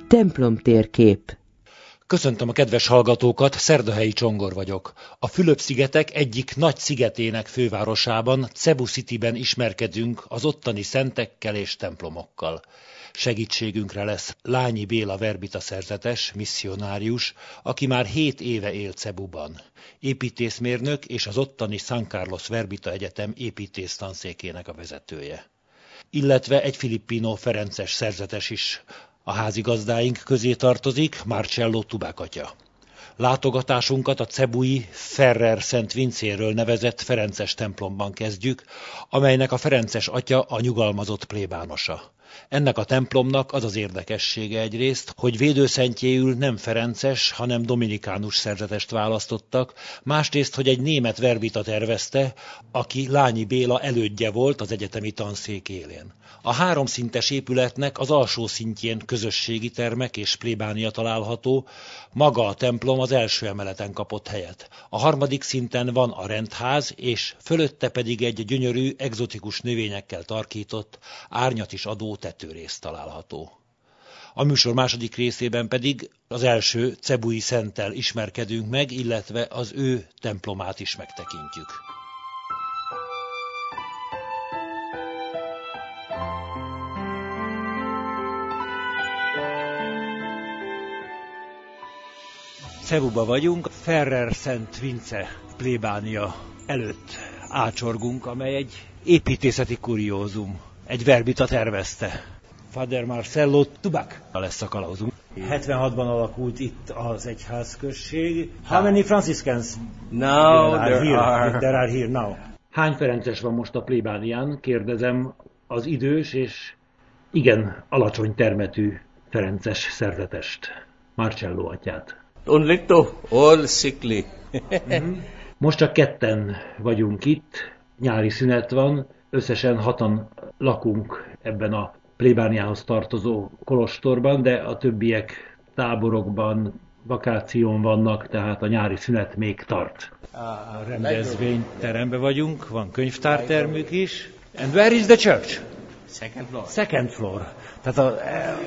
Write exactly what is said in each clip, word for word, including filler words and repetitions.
Templomtérkép. Köszöntöm a kedves hallgatókat, Szerdahelyi Csongor vagyok. A Fülöp-szigetek egyik nagy szigetének fővárosában, Cebu Cityben ismerkedünk az ottani szentekkel és templomokkal. Segítségünkre lesz Lányi Béla verbita szerzetes, misszionárius, aki már hét éve él Cebuban. Építészmérnök és az ottani San Carlos Verbita Egyetem építész tanszékének a vezetője. Illetve egy filippino ferences szerzetes is a házigazdáink közé tartozik, Marcello Tubák atya. Látogatásunkat a cebui Ferrer Szent Vincéről nevezett ferences templomban kezdjük, amelynek a ferences atya a nyugalmazott plébánosa. Ennek a templomnak az az érdekessége egyrészt, hogy védőszentjéül nem ferences, hanem dominikánus szerzetest választottak, másrészt, hogy egy német verbita tervezte, aki Lányi Béla elődje volt az egyetemi tanszék élén. A háromszintes épületnek az alsó szintjén közösségi termek és plébánia található, maga a templom az első emeleten kapott helyet. A harmadik szinten van a rendház, és fölötte pedig egy gyönyörű, egzotikus növényekkel tarkított, árnyat is adó tetőrész található. A műsor második részében pedig az első cebui szenttel ismerkedünk meg, illetve az ő templomát is megtekintjük. Cebuba vagyunk, Ferrer Szent Vince plébánia előtt ácsorgunk, amely egy építészeti kuriózum. Egy verbita tervezte. Father Marcello Tubák lesz a kalauzunk. hetvenhatban alakult itt az egyházközség. How many Franciscans? Now there, there here, are. there are here now. Hány ferences van most a plébánián? Kérdezem az idős és igen alacsony termetű ferences szerzetest, Marcello atyát. Only two, all sickly. Most csak ketten vagyunk itt, nyári szünet van, összesen hatan lakunk ebben a plébániához tartozó kolostorban, de a többiek táborokban, vakáción vannak, tehát a nyári szünet még tart. A rendezvényteremben vagyunk, van könyvtártermük is. And where is the church? Second floor. Second floor. Tehát a,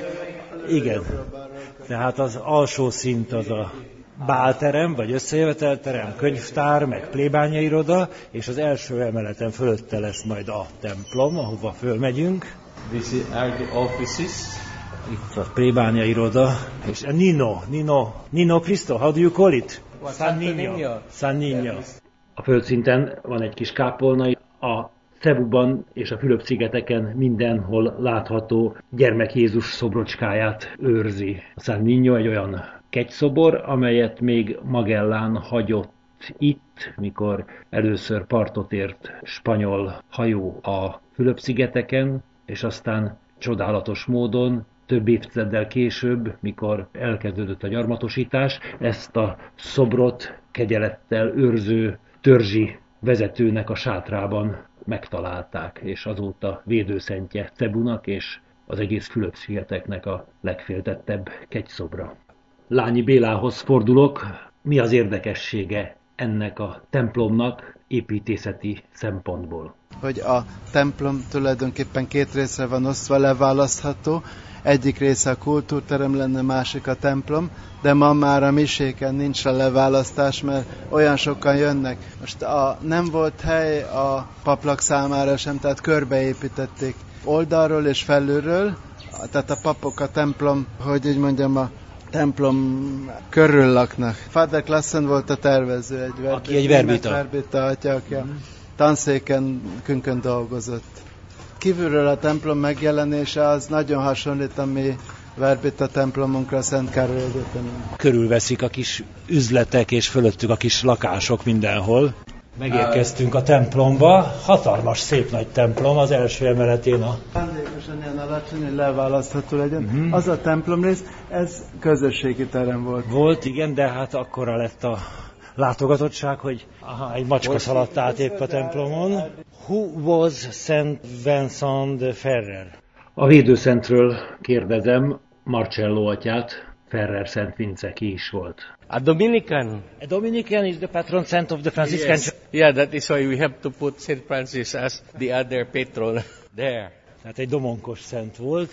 igen, tehát az alsó szint az a bálterem, vagy összejövetelterem, könyvtár, meg plébániairoda, és az első emeleten fölötte lesz majd a templom, ahova fölmegyünk. These are the offices. Itt a plébániairoda, és a Nino, Nino, Nino Cristo, how do you call it? San Niño. San Niño. A földszinten van egy kis kápolna, a Cebuban és a Fülöp-szigeteken mindenhol látható gyermek Jézus szobrocskáját őrzi. A San Niño egy olyan kegyszobor, amelyet még Magellán hagyott itt, mikor először partot ért spanyol hajó a Fülöp-szigeteken, és aztán csodálatos módon több évtizeddel később, mikor elkezdődött a gyarmatosítás, ezt a szobrot kegyelettel őrző törzsi vezetőnek a sátrában megtalálták, és azóta védőszentje Cebunak és az egész Fülöp-szigeteknek a legféltettebb kegyszobra. Lányi Bélához fordulok, mi az érdekessége ennek a templomnak építészeti szempontból? Hogy a templom tulajdonképpen két részre van osztva, leválasztható. Egyik része a kultúrterem lenne, másik a templom, de ma már a miséken nincs a leválasztás, mert olyan sokan jönnek. Most a, nem volt hely a paplak számára sem, tehát körbeépítették oldalról és felülről, tehát a papok a templom, hogy így mondjam, a templom körül laknak. Father Klassen volt a tervező, egy verbita, aki egy verbita. verbita atya, aki a tanszéken künkön dolgozott. Kívülről a templom megjelenése az nagyon hasonlít a mi verbita templomunkra a Szent Károly Egyetemen. Körülveszik a kis üzletek és fölöttük a kis lakások mindenhol. Megérkeztünk a templomba, hatalmas, szép nagy templom, az első emeletén a... Szándékosan ilyen alacsony, hogy leválasztható legyen. Uh-huh. Az a templomrész, ez közösségi terem volt. Volt, igen, de hát akkora lett a látogatottság, hogy aha, egy macska szaladt át épp a templomon. Who was Saint Vincent de Ferrer? A védőszentről kérdezem Marcello atyát, Ferrer Szent Vince ki is volt. A Dominican. A Dominican is the patron saint of the Franciscan Yes. Yeah, that is why we have to put Saint Francis as the other patron there. Tehát egy domonkos szent volt,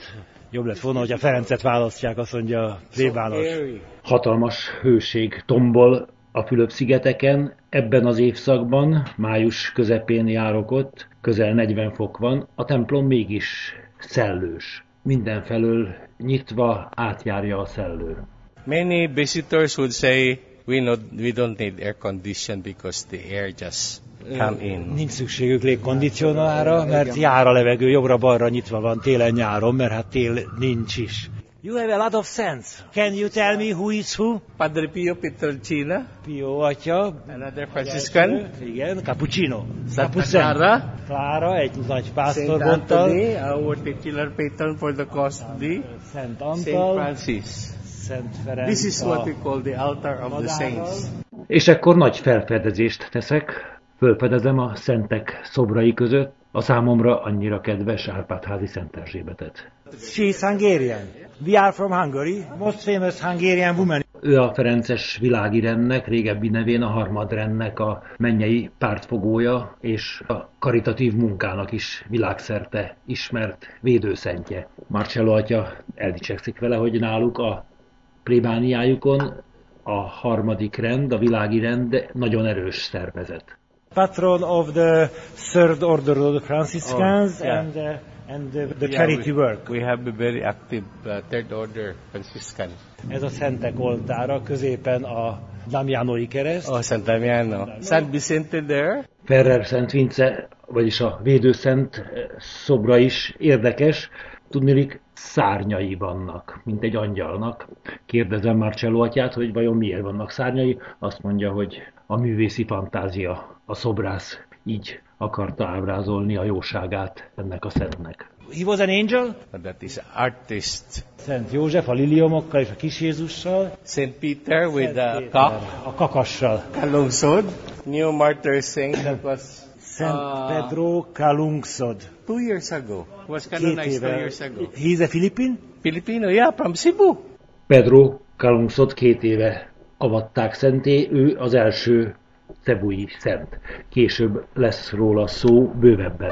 Jobb lett volna, hogy a Ferencet választják, azt mondja a plébános. Hatalmas hőség tombol a Fülöp-szigeteken. Ebben az évszakban, május közepén járok ott, közel negyven fok van, a templom mégis szellős. Mindenfelől nyitva átjárja a szellő. Many visitors would say, we, not, we don't need air condition because the air just come in. Nincs szükségük légkondicionára, mert jár a levegő, jobbra-balra nyitva van télen-nyáron, mert hát tél nincs is. You have a lot of sense. Can you tell me who is who? Padre Pio Pietrelcina. Pio atya. Another Franciscan. Igen, Cappuccino. Santa Clara. Clara, egy nagy pásztor Saint mondta. Anthony, our titular patron for the custody. Szent Saint Antal. Francis. Szent Ferenc. This is what we call the altar of the saints. És ekkor nagy felfedezést teszek. Fölfedezem a szentek szobrai között a számomra annyira kedves Árpád-házi Szent Erzsébetet. She is Hungarian. We are from Hungary. Most famous Hungarian woman. Ő a ferences világirendnek, régebbi nevén a harmadrendnek a mennyei pártfogója, és a karitatív munkának is világszerte ismert védőszentje. Marcello atya eldicsekszik vele, hogy náluk a plébániájukon a harmadik rend, a világi rend nagyon erős szervezet. Patron of the third order of the Franciscans oh, yeah. and, uh, and the, the yeah, charity we, work. We have a very active uh, third order Franciscan. Ez a szentek oltára, középen a Damianoi kereszt. Oh, San Damiano. San Vicente there. Ferrer Szent Vince, vagyis a védőszent szobra is érdekes. Tudniillik, szárnyai vannak, mint egy angyalnak. Kérdezem Marcello atyát, hogy vajon miért vannak szárnyai. Azt mondja, hogy a művészi fantázia, a szobrász így akarta ábrázolni a jóságát ennek a szentnek. He was an angel? That is artist. Szent József a liliomokkal és a kis Jézussal. Saint Peter with a cock. A kakassal. Kalungsod. New martyr saint that was Saint uh, Pedro Calungsod. Two years ago. Was canonized two years ago. He's a Philippine? Filipino, yeah, from Cebu. Pedro Calungsod két éve avatták szenté, ő az első cebui szent. Később lesz róla szó bővebben.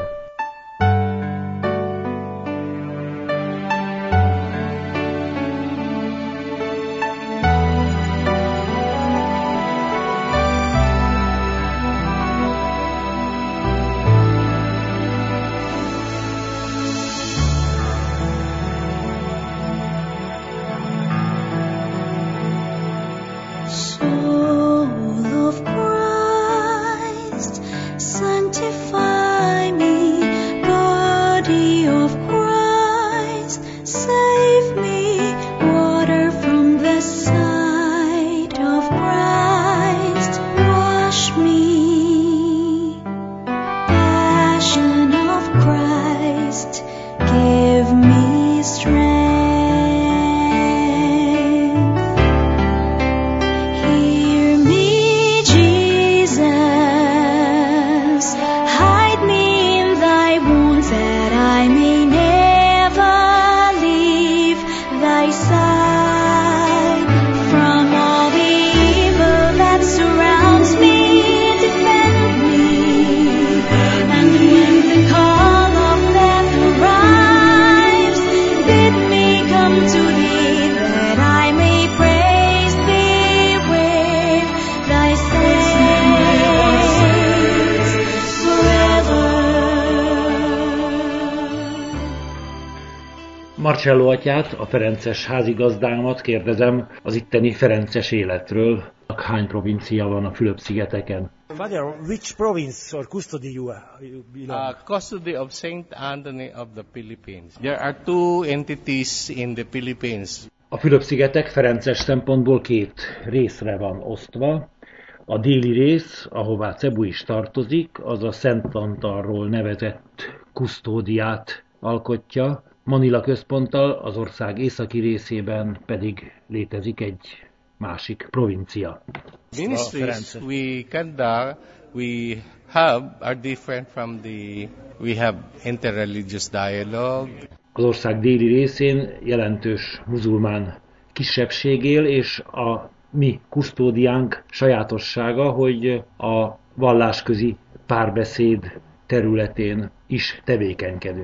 Marcello atyát, a ferences házigazdámat kérdezem az itteni ferences életről. Hány provincia van a Fülöp-szigeteken? Father, which province or custody you belong? Uh, custody of Saint Anthony of the Philippines. There are two entities in the Philippines. A Fülöp-szigetek ferences szempontból két részre van osztva. A déli rész, ahová Cebu is tartozik, az a Szent Antalról nevezett kusztódiát alkotja. Manila központtal, az ország északi részében pedig létezik egy másik provincia. Ministries we conduct, we have are different from the we have interreligious dialogue. Az ország déli részén jelentős muzulmán kisebbség él, és a mi kusztódiánk sajátossága, hogy a vallásközi párbeszéd területén is tevékenykedünk.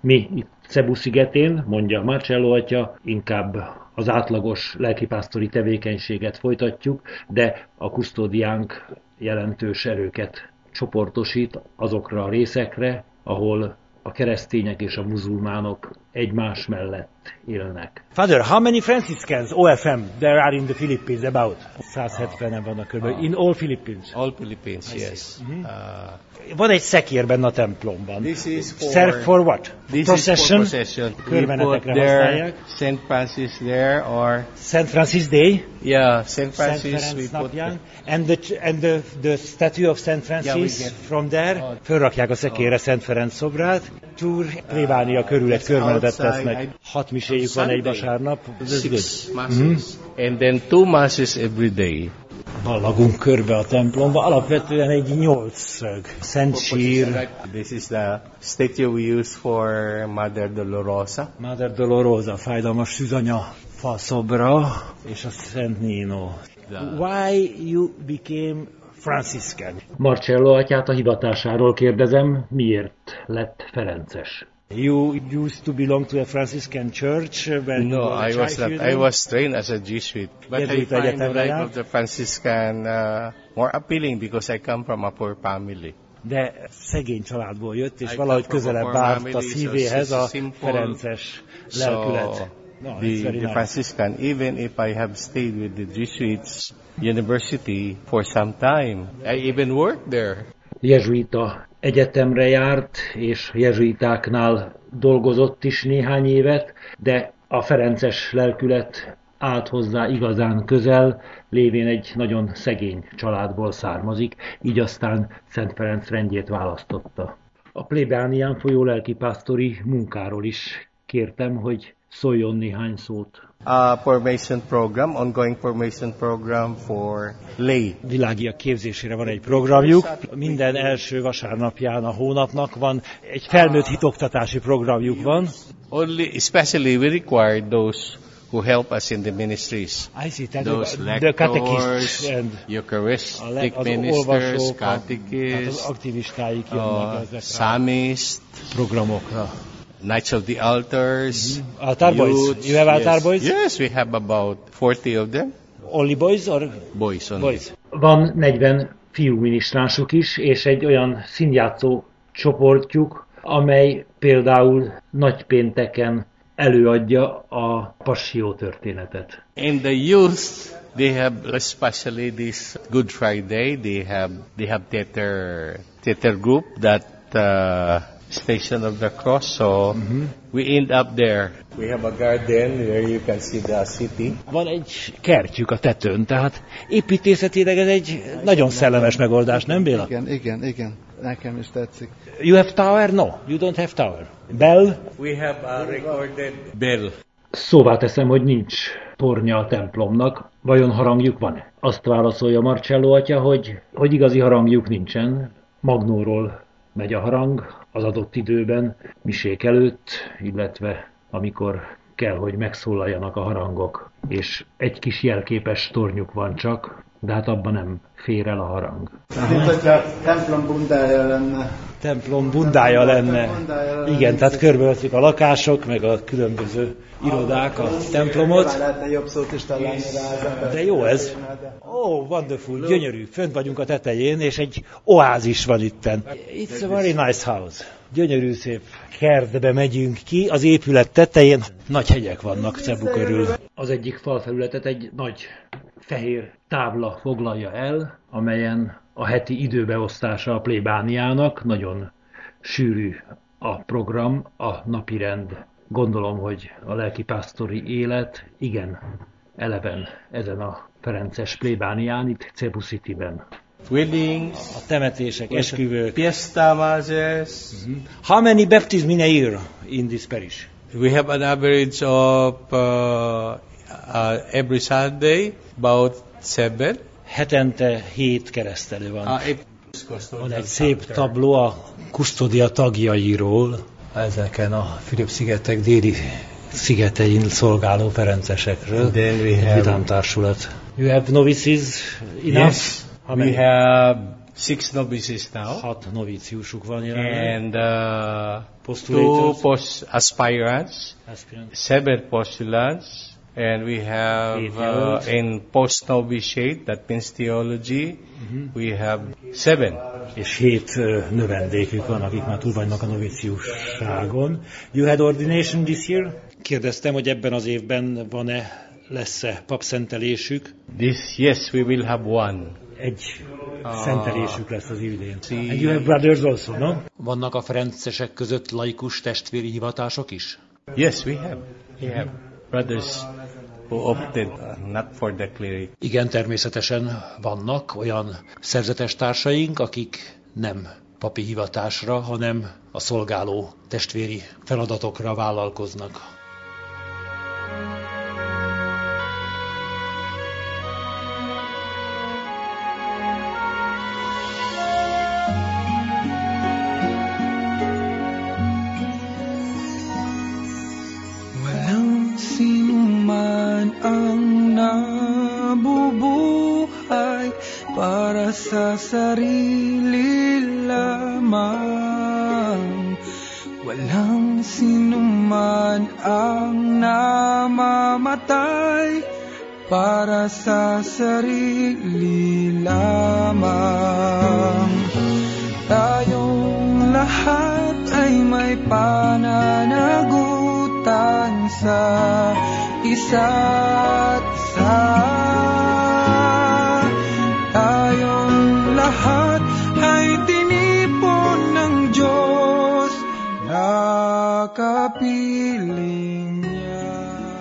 Mi itt Cebu szigetén, mondja Marcello atya, inkább az átlagos lelkipásztori tevékenységet folytatjuk, de a kusztódiánk jelentős erőket csoportosít azokra a részekre, ahol a keresztények és a muzulmánok egymás mellett élnek. Father, how many Franciscans, O F M, there are in the Philippines about? száz hetvenen vannak körülbelül. In all Philippines? All Philippines, yes. Mm-hmm. Uh, Van egy szekér benne a templomban. This is for, Serve for what? This procession? is for procession. Körmenetekre használják. Saint Francis there or... Saint Francis Day? Yeah, Saint Francis. Saint we put napján. And the, and the, the statue of Saint Francis yeah, from there? Oh. Fölrakják a szekérre oh. Szent Ferenc szobrát. Túr plébánia körül egy körmenetet tesznek. Hat miséjük van egy vasárnap. Six masses. And then two masses every day. Ballagunk körbe a templomba, alapvetően egy nyolcszög. Szent sír. This is the statue we use for Mother Dolorosa. Mother Dolorosa, fájdalmas szűzanya faszobra, és a Szent Nino. Why you became Franciscan? Marcello atyát a hivatásáról kérdezem, miért lett ferences? You used to belong to a Franciscan church when no, you were a I was not. I was trained as a Jesuit, but I find the life of the Franciscan uh, more appealing because I come from a poor family. De szegény családból jött, és I valahogy közelebb állt a szívéhez so a ferences lelkület. So no, the, the Franciscan, even if I have stayed with the Jesuits University for some time, I even worked there. Jezsuita egyetemre járt, és jezsuitáknál dolgozott is néhány évet, de a ferences lelkület állt hozzá igazán közel, lévén egy nagyon szegény családból származik, így aztán Szent Ferenc rendjét választotta. A plébánián folyó lelkipásztori munkáról is kértem, hogy szóljon néhány szót. A formation program, ongoing formation program for lay. Világiak képzésére van egy programjuk. Minden első vasárnapján a hónapnak van egy felnőtt hitoktatási programjuk van. Only, especially we require those who help us in the ministries. I see, those the lectors, and Eucharistic ministers, catechists, az aktivistáik jönnek ezekre psalmist programokra. Knights of the Altars, mm-hmm. Altar boys. Youths, you have altar yes. boys? Yes, we have about forty of them. Only boys or? Boys only. Boys. Van negyven fiúminisztránsuk is, és egy olyan színjátszó csoportjuk, amely például nagypénteken előadja a Passió történetet. And the youth, they have, especially this Good Friday, they have they have theater theater group that uh, Station of the Cross, so mm-hmm. we end up there. We have a garden where you can see the city. Van egy kertjük a tetőn, tehát építészetileg ez egy nagyon szellemes megoldás, nem Béla? Igen, igen, igen. Nekem is tetszik. You have tower? No, you don't have tower. Bell? We have a recorded bell. Szóvá teszem, hogy nincs tornya a templomnak. Vajon harangjuk van-e? Azt válaszolja Marcello atya, hogy, hogy igazi harangjuk nincsen. Magnóról megy a harang az adott időben, misék előtt, illetve amikor kell, hogy megszólaljanak a harangok. És egy kis jelképes tornyuk van csak, de hát abban nem fér el a harang. Mint hogyha templom bundája lenne. Templom bundája lenne. Igen, tehát körbeveszik a lakások, meg a különböző irodák a templomot. Lehetne jobb szót is találni rá. De jó ez. Oh, wonderful, gyönyörű. Fönt vagyunk a tetején, és egy oázis van itten. It's a very nice house. Gyönyörű szép kertbe megyünk ki, az épület tetején nagy hegyek vannak Cebu körül. Az egyik falfelületet egy nagy fehér tábla foglalja el, amelyen a heti időbeosztása a plébániának, nagyon sűrű a program, a napirend. Gondolom, hogy a lelkipásztori élet igen eleven ezen a ferences plébánián, itt Cebu Cityben. Weddings, a temetések, esküvők. Fiesta masses. Mm-hmm. How many baptism in a year in this parish? We have an average of uh, uh, every Sunday about seven. Hetente hét keresztelő van. Uh, it, van egy szép tabló a kusztódia tagjairól, ezeken a Fülöp-szigetek déli szigetein szolgáló ferencesekről. Then we have vidámtársulat. You have novices enough? Yes, we have six novices now. Hat novíciusuk van jelenleg. And uh, Postulators. two post aspirants, Aspirant. seven postulants, and we have uh, in post novitiate, that means theology, mm-hmm. we have seven. És hét uh, növendékük van, akik már túl vannak a noviciusságon. You had ordination this year? Kérdeztem, hogy ebben az évben van-e, lesz-e papszentelésük? This, yes, we will have one. Egy szentelésük lesz az idén. See. And you have brothers also, no? Vannak a ferencesek között laikus testvéri hivatások is? Yes, we have. We have brothers who opted not for the cleric. Igen, természetesen vannak olyan szerzetes társaink, akik nem papi hivatásra, hanem a szolgáló testvéri feladatokra vállalkoznak. Sa sarili lamang, walang sinuman ang namamatay para sa sarili lamang. Tayong lahat ay may pananagutan sa isa't isa. Tayong lahat ay tinipon ng Diyos na kapiling niya.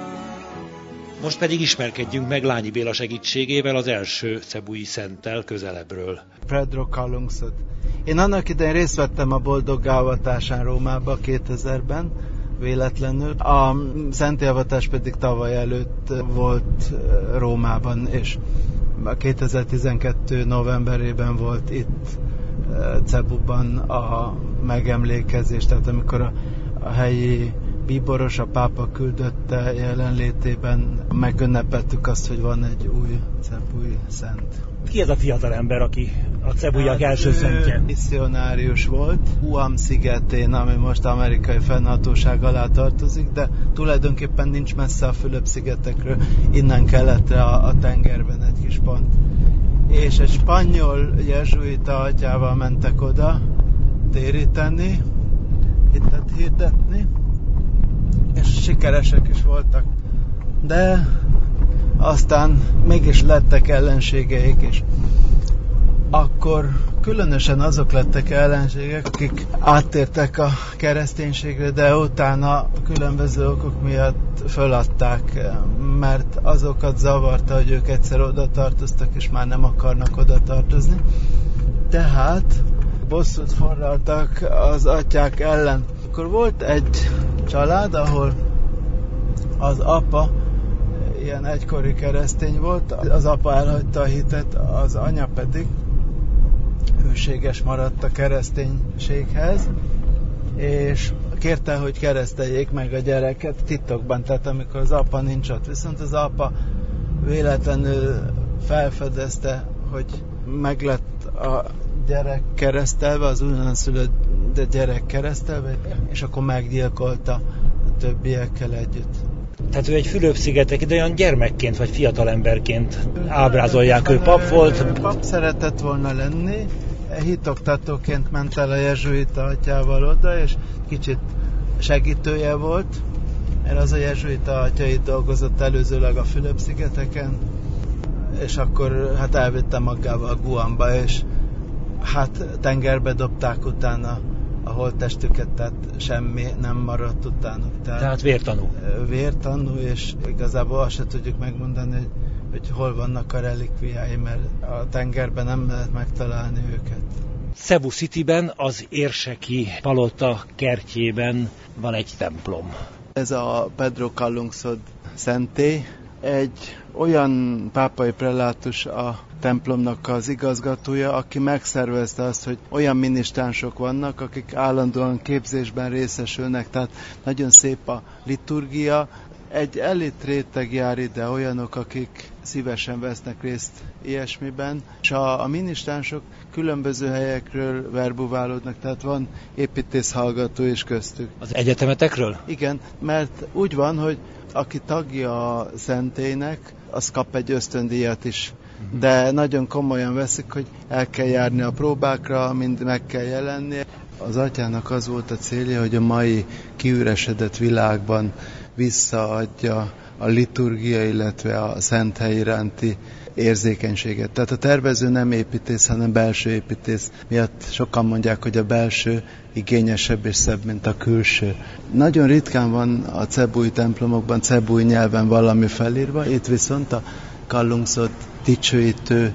Most pedig ismerkedjünk meg Lányi Béla segítségével az első cebui szenttel közelebbről. Pedro Calungsod. Én annak idején részt vettem a boldoggá-avatásán Rómába kétezerben, véletlenül. A szentélyavatás pedig tavaly előtt volt Rómában, és kétezer-tizenkettő novemberében volt itt Cebuban a megemlékezés, tehát amikor a, a helyi bíboros, a pápa küldötte jelenlétében megünnepeltük azt, hogy van egy új cebui szent. Ki ez a fiatal ember, aki a cebuiak első szentje? Misszionárius volt, Guam szigetén, ami most amerikai fennhatóság alá tartozik, de tulajdonképpen nincs messze a Fülöp-szigetekről, innen keletre a, a tengerben egy kis pont. És egy spanyol jezsuita atyával mentek oda téríteni, hittet hirdetni, és sikeresek is voltak. De aztán mégis lettek ellenségeik, és akkor különösen azok lettek ellenségek, akik áttértek a kereszténységre, de utána különböző okok miatt föladták, mert azokat zavarta, hogy ők egyszer oda tartoztak, és már nem akarnak oda tartozni. Tehát bosszút forraltak az atyák ellen. Akkor volt egy család, ahol az apa ilyen egykori keresztény volt, az apa elhagyta a hitet, az anya pedig hűséges maradt a kereszténységhez, és kérte, hogy kereszteljék meg a gyereket titokban, tehát amikor az apa nincs ott. Viszont az apa véletlenül felfedezte, hogy meglett a gyerek keresztelve, az újonszülött gyerek keresztelve, és akkor meggyilkolta a többiekkel együtt. Tehát ő egy Fülöp-szigetek, de olyan gyermekként vagy fiatalemberként ábrázolják, ő pap volt. Pap szeretett volna lenni, hitoktatóként ment el a jezsuita atyával oda, és kicsit segítője volt, mert az a jezsuita atya itt dolgozott előzőleg a Fülöp-szigeteken, és akkor hát elvitte magával Guamba, és hát tengerbe dobták utána a holttestüket, tehát semmi nem maradt utánuk. Tehát, tehát vértanú. Vértanú, és igazából azt se tudjuk megmondani, hogy, hogy hol vannak a relikviái, mert a tengerben nem lehet megtalálni őket. Cebu Cityben, az érseki palota kertjében van egy templom. Ez a Pedro Calungsod szentély, egy olyan pápai prelátus a templomnak az igazgatója, aki megszervezte azt, hogy olyan minisztránsok vannak, akik állandóan képzésben részesülnek, tehát nagyon szép a liturgia, Egy elit réteg jár ide, olyanok, akik szívesen vesznek részt ilyesmiben, és a, a ministránsok különböző helyekről verbuválódnak, tehát van építész hallgató is köztük. Az egyetemetekről? Igen, mert úgy van, hogy aki tagja a szentélynek, az kap egy ösztöndíjat is. De nagyon komolyan veszik, hogy el kell járni a próbákra, mind meg kell jelennie. Az atyának az volt a célja, hogy a mai kiüresedett világban visszaadja a liturgia, illetve a szenthely iránti érzékenységet. Tehát a tervező nem építész, hanem belső építész. Miatt sokan mondják, hogy a belső igényesebb és szebb, mint a külső. Nagyon ritkán van a cebúi templomokban cebúi nyelven valami felírva, itt viszont a kallungszott dicsőítő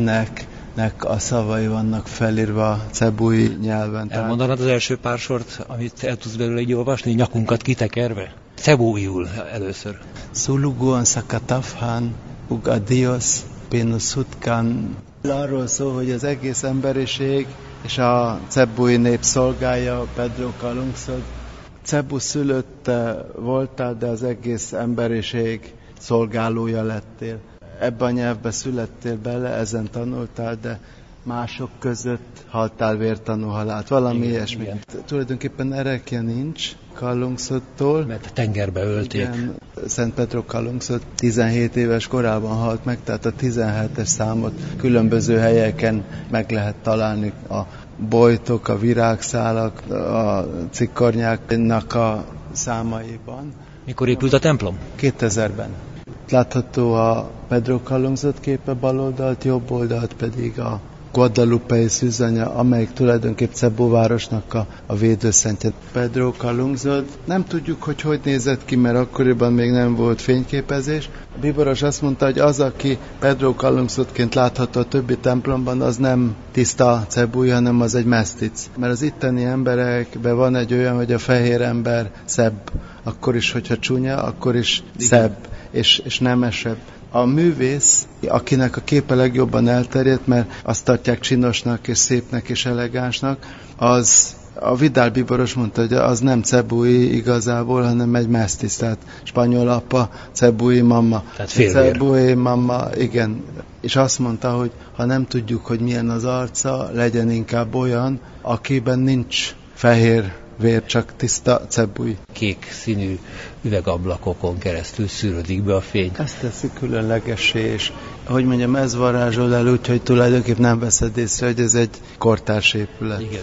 éneknek a szavai vannak felírva cebúi nyelven. Elmondanád az első pár sort, amit el tudsz belőle így olvasni, nyakunkat kitekerve? Cebúiul először. Suluguan sakatafhan ug adios penusutkan. Arról szól, hogy az egész emberiség és a cebúi nép szolgálja Pedro Calungsod. Cebu szülötte voltál, de az egész emberiség szolgálója lettél. Ebbe a nyelvbe születtél bele, ezen tanultál, de mások között haltál vértanú halált. Valami igen, ilyesmi. Igen. Tulajdonképpen erekje nincs Calungsodtól. Mert tengerbe ölték. Igen, Szent Pedro Calungsod tizenhét éves korában halt meg, tehát a tizenhetes számot különböző helyeken meg lehet találni. A bojtok, a virágszálak, a cikornyáknak a számaiban. Mikor épült a templom? kétezerben. Látható a Pedro Calungsod képe bal oldalt, jobb oldalt pedig a Guadalupei szűzanya, amelyik tulajdonképp Cebu városnak a, a védőszentje. Pedro Calungsod. Nem tudjuk, hogy hogy nézett ki, mert akkoriban még nem volt fényképezés. A bíboros azt mondta, hogy az, aki Pedro Calungsodként látható a többi templomban, az nem tiszta cebúi, hanem az egy mesztic. Mert az itteni emberekben van egy olyan, hogy a fehér ember szebb. Akkor is, hogyha csúnya, akkor is szebb és, és nemesebb. A művész, akinek a képe legjobban elterjedt, mert azt tartják csinosnak és szépnek és elegánsnak, az a Vidal bíboros mondta, hogy az nem cebúi igazából, hanem egy mesztic, tehát spanyol apa, cebúi mama. Tehát félvér. Cebúi mama, igen. És azt mondta, hogy ha nem tudjuk, hogy milyen az arca, legyen inkább olyan, akiben nincs fehér vér, csak tiszta cebúi. Kék színű üvegablakokon keresztül szűrődik be a fény. Ezt teszi különlegessé, és ahogy mondjam, ez varázsol el úgy, hogy tulajdonképpen nem veszed észre, hogy ez egy kortárs épület. Igen.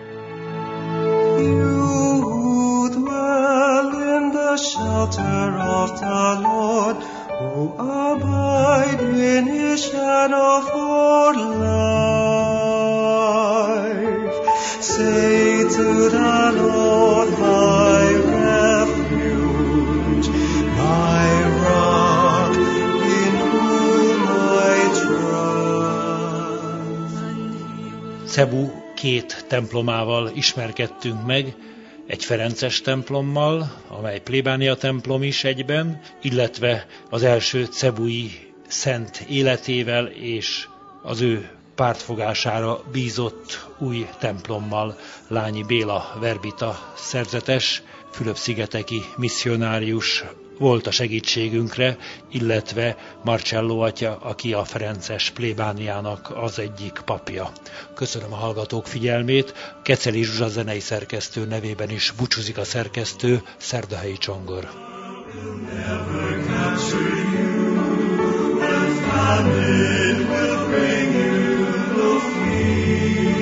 You dwell in the shelter of the Lord, who abide in his shadow for life. Say to the Lord, my refuge, my rock, in whom I trust. Cebu két templomával ismerkedtünk meg, egy ferences templommal, amely plébánia templom is egyben, illetve az első cebui szent életével és az ő pártfogására bízott új templommal. Lányi Béla verbita szerzetes, Fülöp-szigeteki misszionárius volt a segítségünkre, illetve Marcello atya, aki a ferences plébániának az egyik papja. Köszönöm a hallgatók figyelmét, Keceli Zsuzsa zenei szerkesztő nevében is búcsúzik a szerkesztő, Szerdahelyi Csongor. Famine will bring you no fear.